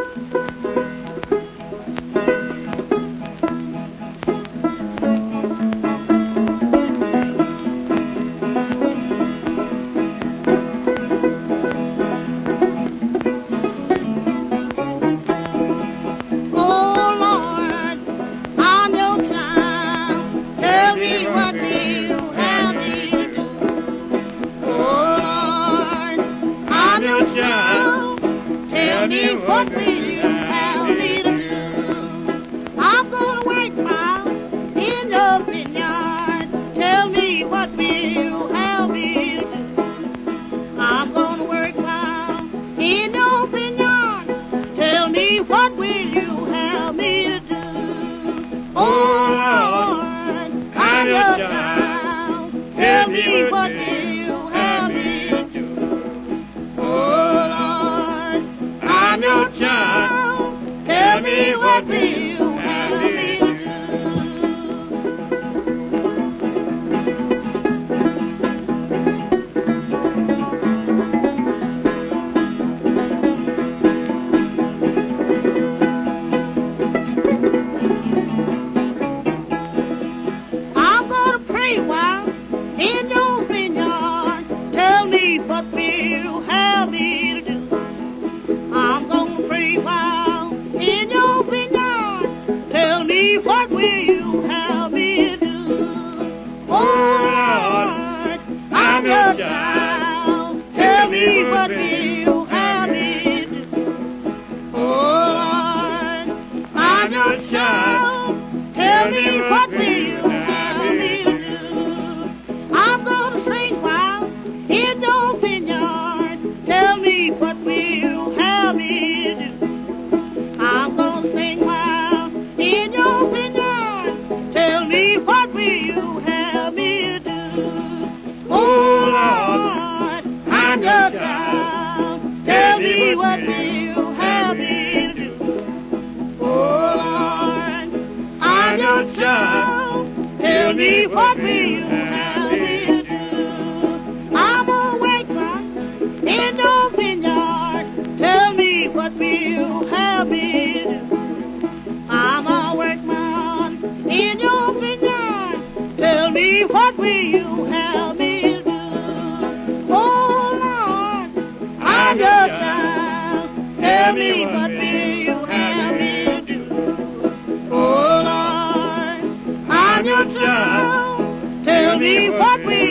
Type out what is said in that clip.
Tell me what will you have me to do? I'm gonna work my in your vineyard. Tell me what will you have me to do? I'm gonna work my in your vineyard. Tell me what will you have me to do? Oh Lord, I'm your child. Tell me what will you have me to do? I'm your child. Tell me what will you have me to do? I'm gonna pray while in your vineyard. Tell me what will you have me to do? I'm gonna pray while in your vineyard. Tell me what will you have me to do? Oh Lord, I'm your child. Tell me what will you have me to do? Oh Lord, I'm your child. Tell me what will you have me to do? I'm gonna sing while in your vineyard. Tell me what will you have me to do? I'm gonna sing while in your vineyard. Tell me what will you have me to do? Oh Lord, I'm your child. Tell me what will you have me to do? Oh Lord, I'm your child. Tell me what will you have me to do? I'm gonna wait right in your vineyard. Tell me what will you have me to do? I'm a workman in your vineyard. Tell me what will you have me to do? Oh Lord, I'm your child. Tell me what will you have me to do? Oh Lord, I'm your child. Tell me what will